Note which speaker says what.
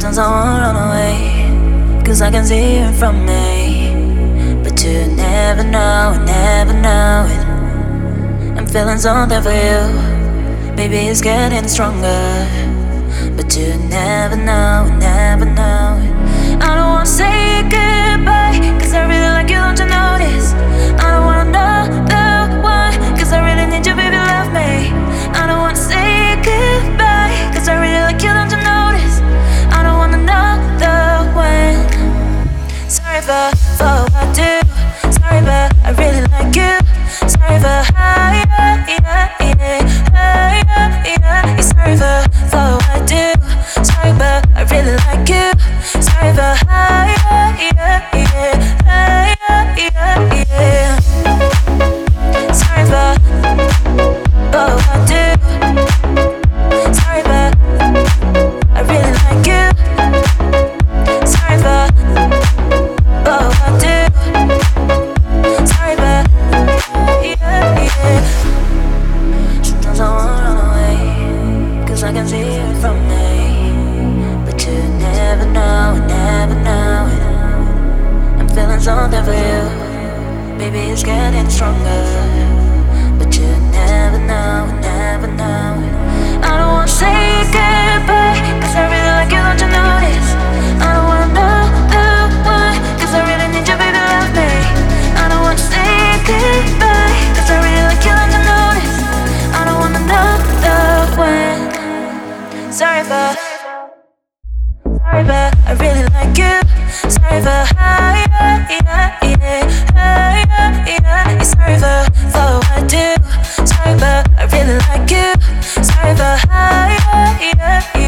Speaker 1: Sometimes I wanna run away, 'cause I can see you from me. But you never know, never know it. I'm feeling something for you, baby, it's getting stronger. But you never know, never know it. I don't wanna say goodbye, 'cause I really like you, don't you notice? I don't wanna know the one, 'cause I really need you, baby, love me. I don't wanna say goodbye, 'cause I really like you, don't you notice? I don't wanna know the when. Sorry for what I do. Sorry, but I really like you. Sorry for sorry for what I do. Sorry, but I really like you. Sorry for sorry for what I do. Sorry, but I really like you. Sorry for what I do. Sorry, but sometimes I wanna run away, 'cause I can see it from me. But you never know, never know it. I'm feeling something for you, baby, it's getting stronger. But you never know, never know it. I don't wanna say goodbye, 'cause I really like you, don't you notice? I don't wanna know the one, 'cause I really need you, baby, love me. I don't wanna say goodbye, 'cause I really like you, don't you notice? I don't wanna know the when. Sorry, but I really like you. Sorry for sorry for what I do. Sorry, but I really like you. Sorry for